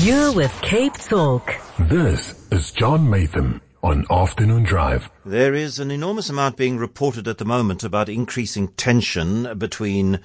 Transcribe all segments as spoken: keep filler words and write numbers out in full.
You're with Cape Talk. This is John Matham on Afternoon Drive. There is an enormous amount being reported at the moment about increasing tension between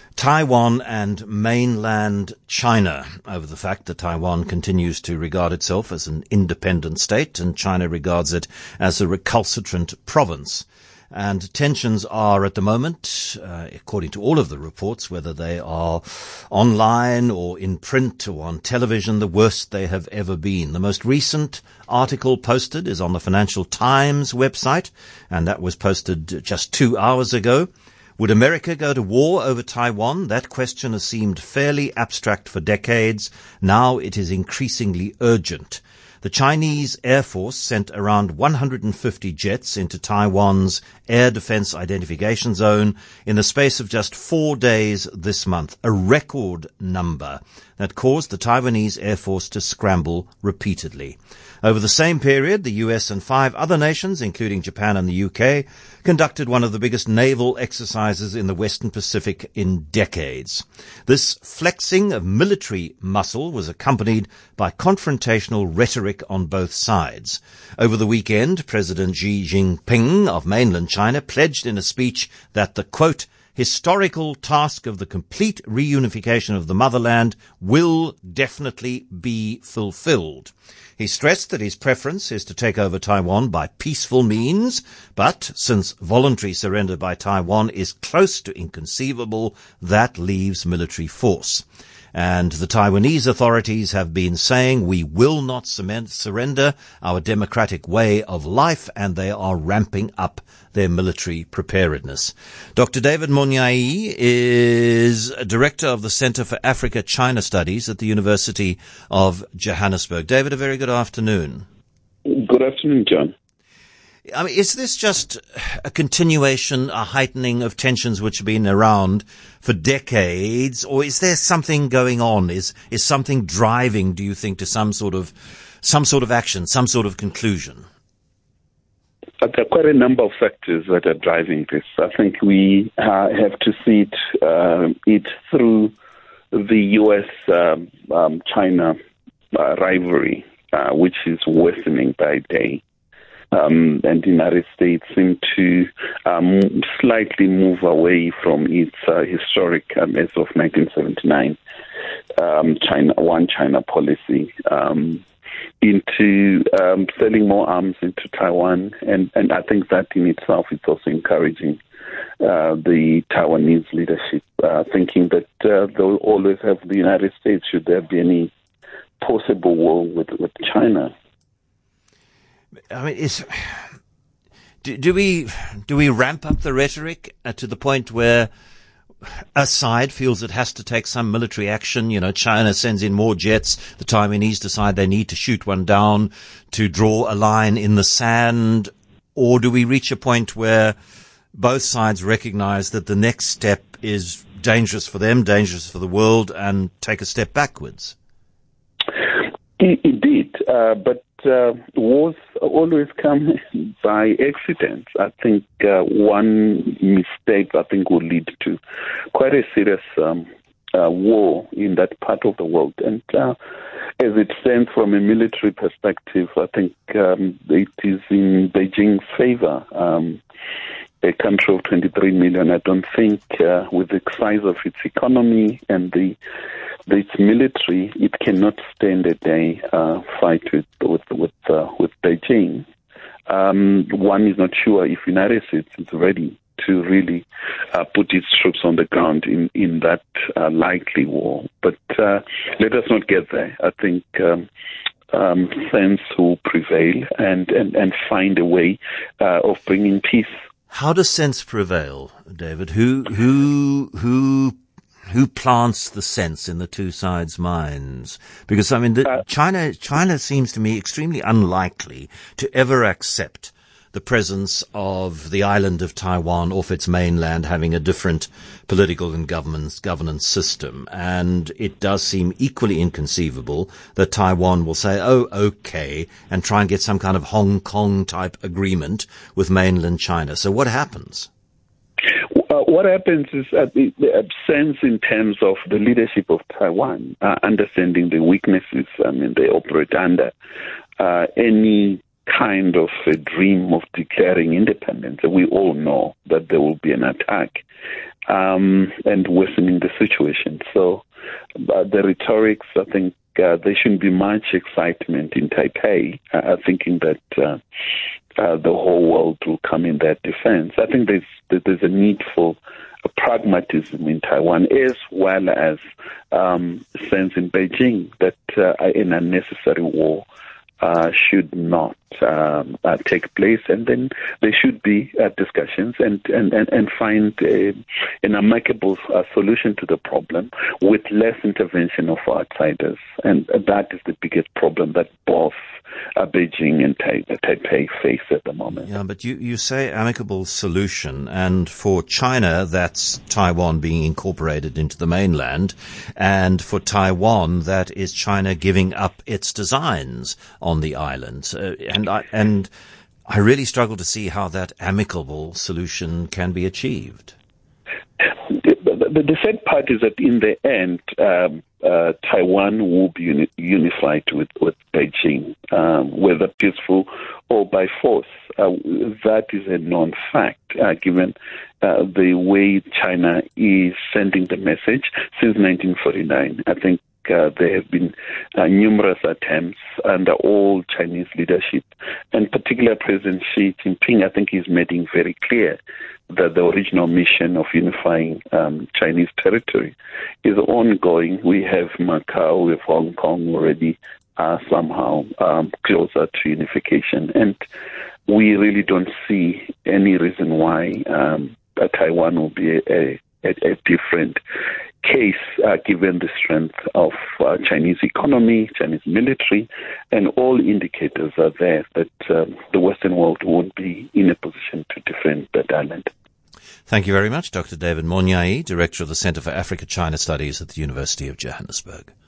Taiwan and mainland China over the fact that Taiwan continues to regard itself as an independent state and China regards it as a recalcitrant province. And tensions are at the moment, uh, according to all of the reports, whether they are online or in print or on television, the worst they have ever been. The most recent article posted is on the Financial Times website, and that was posted just two hours ago. Would America go to war over Taiwan? That question has seemed fairly abstract for decades. Now it is increasingly urgent. The Chinese Air Force sent around one hundred fifty jets into Taiwan's Air Defense Identification Zone in the space of just four days this month, a record number that caused the Taiwanese Air Force to scramble repeatedly. Over the same period, the U S and five other nations, including Japan and the U K, conducted one of the biggest naval exercises in the Western Pacific in decades. This flexing of military muscle was accompanied by confrontational rhetoric on both sides. Over the weekend, President Xi Jinping of mainland China pledged in a speech that the, quote, historical task of the complete reunification of the motherland will definitely be fulfilled. He stressed that his preference is to take over Taiwan by peaceful means, but since voluntary surrender by Taiwan is close to inconceivable, that leaves military force. And the Taiwanese authorities have been saying we will not surrender our democratic way of life, and they are ramping up their military preparedness. Doctor David Monyai is director of the Center for Africa-China Studies at the University of Johannesburg. David, a very good afternoon. Good afternoon, John. I mean, is this just a continuation, a heightening of tensions which have been around for decades, or is there something going on? Is is something driving, do you think, to some sort of some sort of action, some sort of conclusion? There are quite a number of factors that are driving this. I think we uh, have to see it, uh, it through the U S um, um, China uh, rivalry, uh, which is worsening by day. Um, and the United States seem to um, slightly move away from its uh, historic, um, as of nineteen seventy-nine, um, China one China policy, um, into um, selling more arms into Taiwan. And, and I think that in itself is also encouraging uh, the Taiwanese leadership, uh, thinking that uh, they'll always have the United States should there be any possible war with, with China. I mean, is, do, do we do we ramp up the rhetoric uh, to the point where a side feels it has to take some military action? You know, China sends in more jets. The Taiwanese decide they need to shoot one down to draw a line in the sand. Or do we reach a point where both sides recognize that the next step is dangerous for them, dangerous for the world, and take a step backwards? Indeed, uh, but uh, wars always come by accident. I think uh, one mistake, I think, will lead to quite a serious um, uh, war in that part of the world. And uh, as it stands from a military perspective, I think um, it is in Beijing's favor. Um, a country of twenty-three million, I don't think, uh, with the size of its economy and the its military, it cannot stand a day uh, fight with with with, uh, with Beijing. Um, one is not sure if United States is ready to really uh, put its troops on the ground in in that uh, likely war. But uh, let us not get there. I think um, um, sense will prevail and, and, and find a way uh, of bringing peace. How does sense prevail, David? Who who who who plants the sense in the two sides' minds? Because I mean, the, uh, China China seems to me extremely unlikely to ever accept the presence of the island of Taiwan off its mainland having a different political and governance governance system. And it does seem equally inconceivable that Taiwan will say, oh, okay, and try and get some kind of Hong Kong type agreement with mainland China. So what happens? Uh, what happens is uh, the, the sense in terms of the leadership of Taiwan, uh, understanding the weaknesses I mean, they operate under, uh, any kind of a dream of declaring independence. We all know that there will be an attack um, and worsening the situation. So uh, the rhetorics, I think, uh, there shouldn't be much excitement in Taipei, uh, thinking that uh, uh, the whole world will come in their defense. I think there's there's a need for a pragmatism in Taiwan, as well as um, sense in Beijing that uh, an unnecessary war Uh, should not um, uh, take place, and then there should be uh, discussions and and, and, and find a, an amicable uh, solution to the problem with less intervention of outsiders. And that is the biggest problem that both uh, Beijing and Tai- Taipei face at the moment. Yeah, but you, you say amicable solution, and for China, that's Taiwan being incorporated into the mainland, and for Taiwan, that is China giving up its designs on the island. Uh, and I and I really struggle to see how that amicable solution can be achieved. The, the, the sad part is that in the end, um, uh, Taiwan will be uni- unified with, with Beijing, um, whether peaceful or by force. Uh, that is a known fact, uh, given uh, the way China is sending the message since nineteen forty-nine. I think Uh, there have been uh, numerous attempts under all Chinese leadership, and particularly President Xi Jinping, I think he's making very clear that the original mission of unifying um, Chinese territory is ongoing. We have Macau, we have Hong Kong already uh, somehow um, closer to unification, and we really don't see any reason why um, Taiwan will be a, a, a different case, uh, given the strength of uh, Chinese economy, Chinese military, and all indicators are there that um, the Western world won't be in a position to defend that island. Thank you very much, Doctor David Monyai, Director of the Centre for Africa-China Studies at the University of Johannesburg.